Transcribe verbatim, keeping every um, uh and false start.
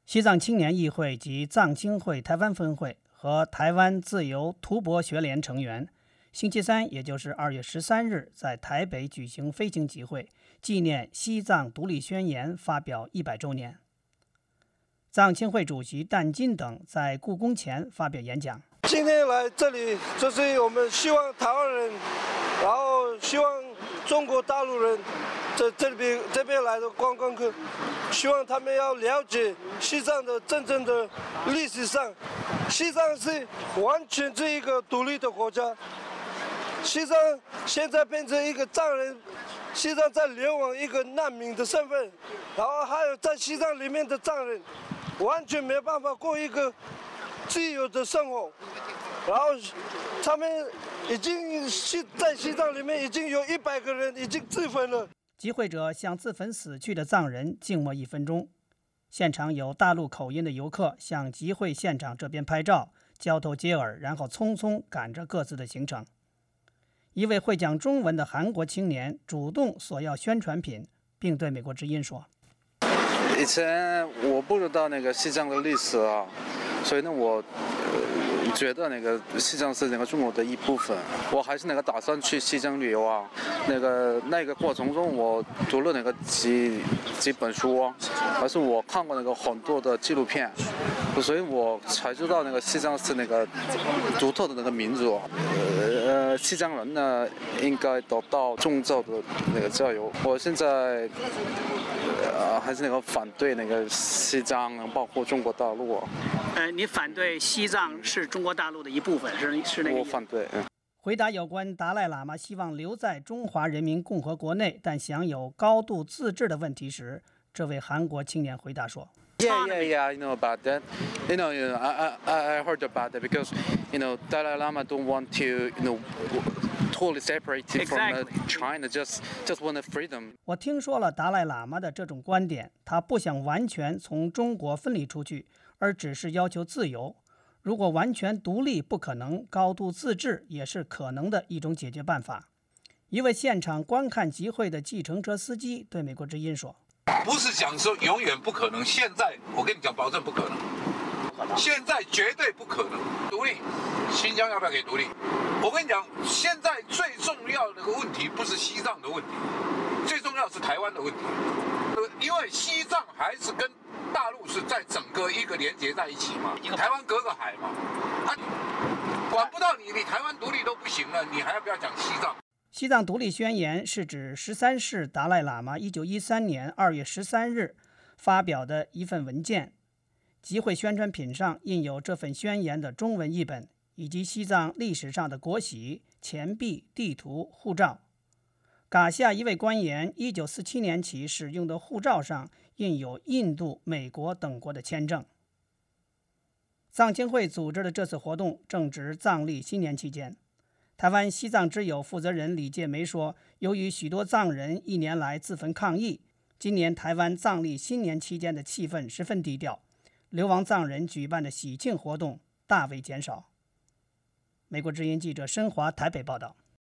西藏青年议会及藏青会台湾分会和台湾自由图博学联成员，星期三，也就是二月十三日，在台北举行飞行集会，纪念西藏独立宣言发表一百周年。藏青会主席但金等在故宫前发表演讲。 今天来这里，就是我们希望台湾人，然后希望中国大陆人，在这边这边来的观光客，希望他们要了解西藏的真正的历史上，西藏是完全是一个独立的国家。西藏现在变成一个藏人，西藏在流亡一个难民的身份，然后还有在西藏里面的藏人，完全没有办法过一个自由的生活。然后他们已经西在西藏里面已经有一百个人已经自焚了。 集会者向自焚死去的藏人静默一分钟。现场有大陆口音的游客向集会现场这边拍照，交头接耳，然后匆匆赶着各自的行程。一位会讲中文的韩国青年主动索要宣传品，并对美国之音说：“ 以前我不知道那个西藏的历史啊，所以呢，我、呃、觉得那个西藏是那个中国的一部分。我还是那个打算去西藏旅游啊。那个那个过程中，我读了那个几几本书啊，还是我看过那个很多的纪录片，所以我才知道那个西藏是那个独特的那个民族。呃，西藏人呢应该得到宗教的那个教育。我现在呃还是那个反对那个西藏，包括中国大陆。 呃，你反对西藏是中国大陆的一部分，是是那个？ 我反对。嗯。 回答有关达赖喇嘛希望留在中华人民共和国内，但享有高度自治的问题时，这位韩国青年回答说 ：“Yeah, yeah, yeah. I know about that. You know, you know, I, I, I heard about that because, you know, Dalai Lama don't want to, you know, totally separate from China. Just, just want freedom.” 我听说了达赖喇嘛的这种观点，他不想完全从中国分离出去，而只是要求自由。如果完全独立不可能，高度自治也是可能的一种解决办法。一位现场观看集会的计程车司机对美国之音说：“ 不是讲说永远不可能，现在我跟你讲，保证不可能，现在绝对不可能独立。新疆要不要给独立？我跟你讲，现在最重要的问题不是西藏的问题，最重要是台湾的问题，因为西藏还是跟大陆是在整个一个连接在一起嘛，台湾隔个海嘛，啊，管不到你，你台湾独立都不行了，你还要不要讲西藏？” 西藏独立宣言是指十三世达赖喇嘛一九一三年二月十三日发表的一份文件，集会宣传品上印有这份宣言的中文译本，以及西藏历史上的国玺、钱币、地图、护照。噶夏一位官员一九四七年起使用的护照上印有印度、美国等国的签证。藏青会组织的这次活动正值藏历新年期间。台湾西藏之友负责人李介梅说，由于许多藏人一年来自焚抗议，今年台湾藏历新年期间的气氛十分低调，流亡藏人举办的喜庆活动大为减少。美国之音记者申华台北报道。